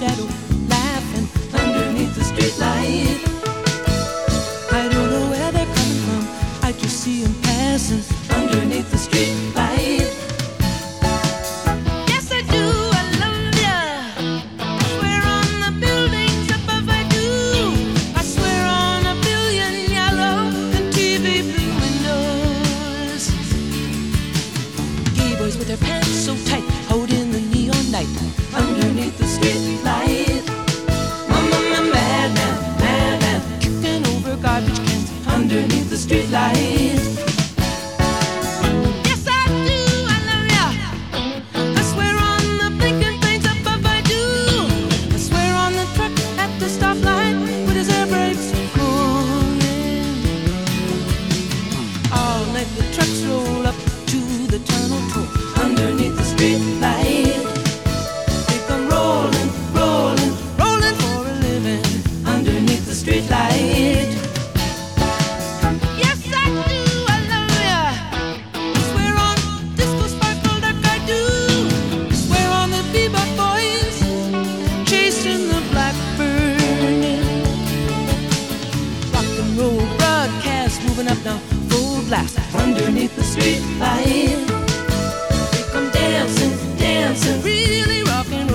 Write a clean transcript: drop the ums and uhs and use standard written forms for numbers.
shadow laughing underneath the street light. I don't know where they're coming from, I just see them passing underneath the street light. Yes, I do, I love ya. I swear on the buildings above I do. I swear on a billion yellow and TV blue windows. Gay boys with their pants so tight, holding the neon light underneath the street light. Mama, madman, madman, kicking over garbage cans underneath the street light. Yes, I do, I love ya. I swear on the blinking things above I do. I swear on the truck at the stoplight with his air brakes on. All night the trucks roll up to the tunnel tour underneath the street light. They come rolling, rolling, rolling for a living underneath the street light. Yes, I do, I love ya. I swear on disco sparkle like I do. I swear on the bebop boys chasing the blackbird. Rock and roll broadcast moving up now, full blast underneath the street light. They come dancing, dancing, really rock and roll.